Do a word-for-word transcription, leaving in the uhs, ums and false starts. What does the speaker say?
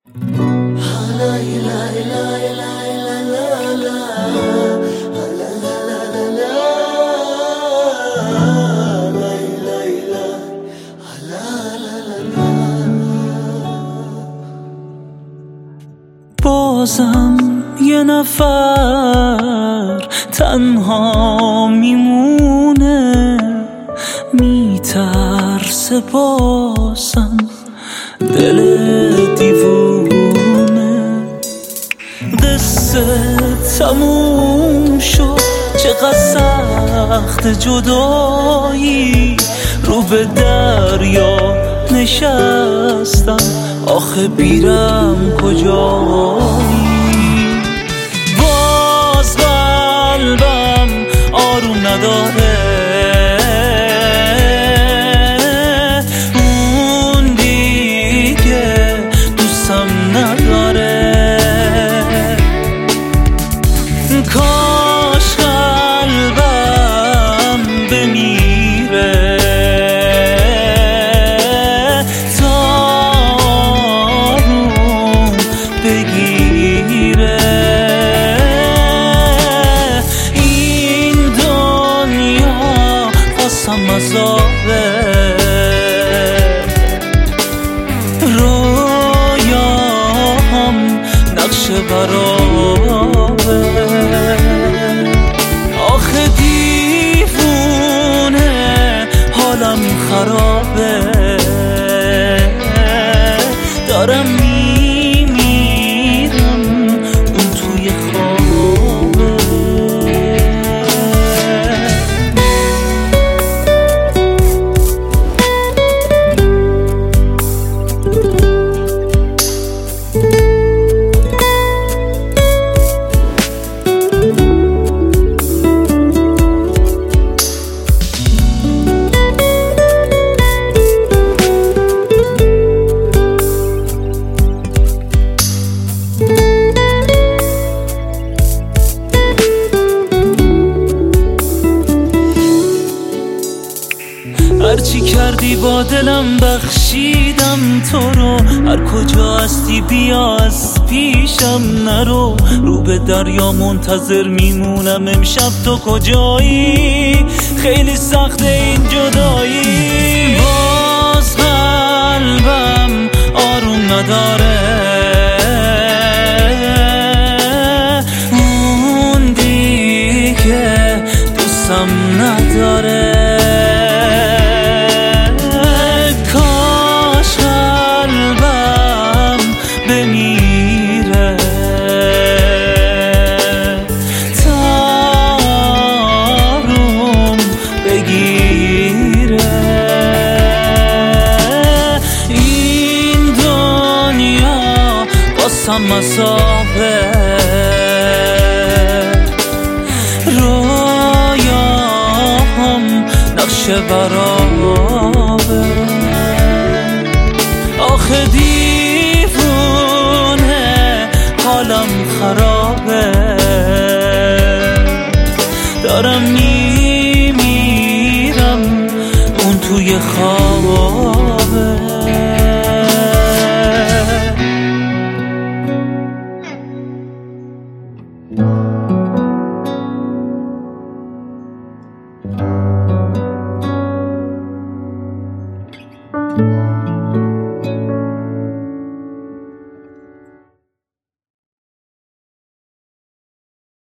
بازم یه نفر تنها میمونه، میترسه بازم دل دیوونه. قصه تموم شد، چقدر سخت جدایی، رو به دریا نشستم، آخه بیرم کجایی. باز قلبم آروم نداره، اون دیگه دوستم نداره. کاش قلبم بمیره تا آروم بگیره. این دنیا قسم عذابه، رویاهم نقش برابه. آخه دیوونه حالم خرابه، دارم میمیرم اون توی خوابه. هرچی کردی با دلم بخشیدم تو رو، هر کجا هستی بیا از پیشم نرو. رو به دریا منتظر میمونم امشب تو کجایی، خیلی سخته این جدایی. باز قلبم آروم نداره، اون دیگه دوستم نداره. بمیره تا آروم بگیره. این دنیا قسم عذابه، رویاهم نقش برابه. آخه دیوونه حالم خرابه، دارم میمیرم اون توی خوابه. thank you